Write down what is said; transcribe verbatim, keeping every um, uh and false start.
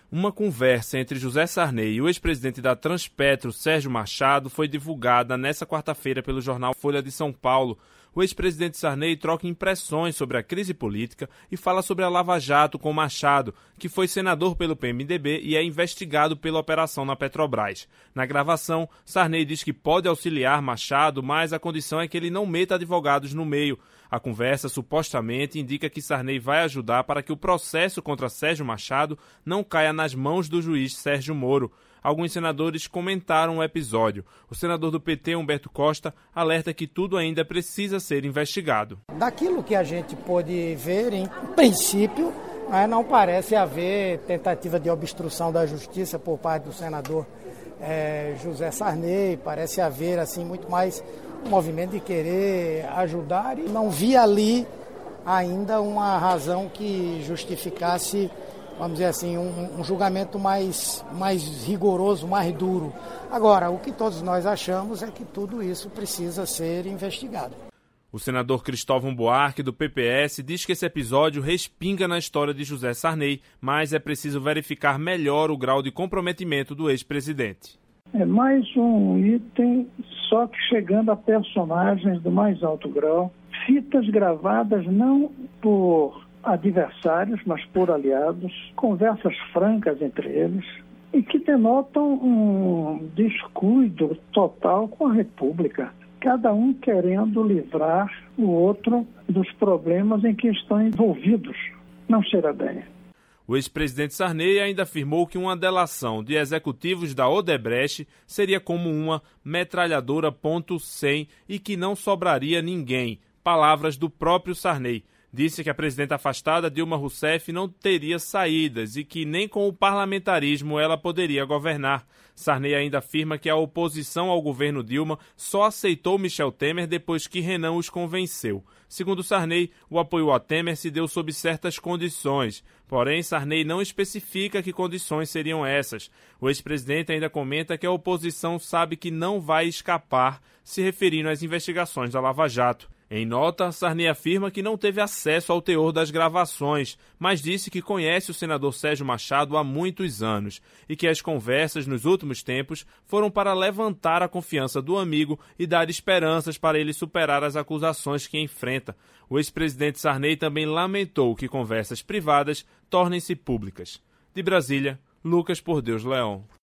Uma conversa entre José Sarney e o ex-presidente da Transpetro, Sérgio Machado, foi divulgada nesta quarta-feira pelo jornal Folha de São Paulo. O ex-presidente Sarney troca impressões sobre a crise política e fala sobre a Lava Jato com Machado, que foi senador pelo P M D B e é investigado pela operação na Petrobras. Na gravação, Sarney diz que pode auxiliar Machado, mas a condição é que ele não meta advogados no meio. A conversa supostamente indica que Sarney vai ajudar para que o processo contra Sérgio Machado não caia nas mãos do juiz Sérgio Moro. Alguns senadores comentaram o episódio. O senador do P T, Humberto Costa, alerta que tudo ainda precisa ser investigado. Daquilo que a gente pôde ver, em princípio, não parece haver tentativa de obstrução da justiça por parte do senador é, José Sarney. Parece haver assim, muito mais um movimento de querer ajudar e não vi ali ainda uma razão que justificasse, vamos dizer assim, um, um julgamento mais, mais rigoroso, mais duro. Agora, o que todos nós achamos é que tudo isso precisa ser investigado. O senador Cristóvão Buarque, do P P S, diz que esse episódio respinga na história de José Sarney, mas é preciso verificar melhor o grau de comprometimento do ex-presidente. É mais um item, só que chegando a personagens do mais alto grau, fitas gravadas não por adversários, mas por aliados, conversas francas entre eles, e que denotam um descuido total com a República, cada um querendo livrar o outro dos problemas em que estão envolvidos. Não cheira bem. O ex-presidente Sarney ainda afirmou que uma delação de executivos da Odebrecht seria como uma metralhadora ponto cem e que não sobraria ninguém. Palavras do próprio Sarney. Disse que a presidenta afastada, Dilma Rousseff, não teria saídas e que nem com o parlamentarismo ela poderia governar. Sarney ainda afirma que a oposição ao governo Dilma só aceitou Michel Temer depois que Renan os convenceu. Segundo Sarney, o apoio a Temer se deu sob certas condições. Porém, Sarney não especifica que condições seriam essas. O ex-presidente ainda comenta que a oposição sabe que não vai escapar, se referindo às investigações da Lava Jato. Em nota, Sarney afirma que não teve acesso ao teor das gravações, mas disse que conhece o senador Sérgio Machado há muitos anos e que as conversas nos últimos tempos foram para levantar a confiança do amigo e dar esperanças para ele superar as acusações que enfrenta. O ex-presidente Sarney também lamentou que conversas privadas tornem-se públicas. De Brasília, Lucas Por Deus Leão.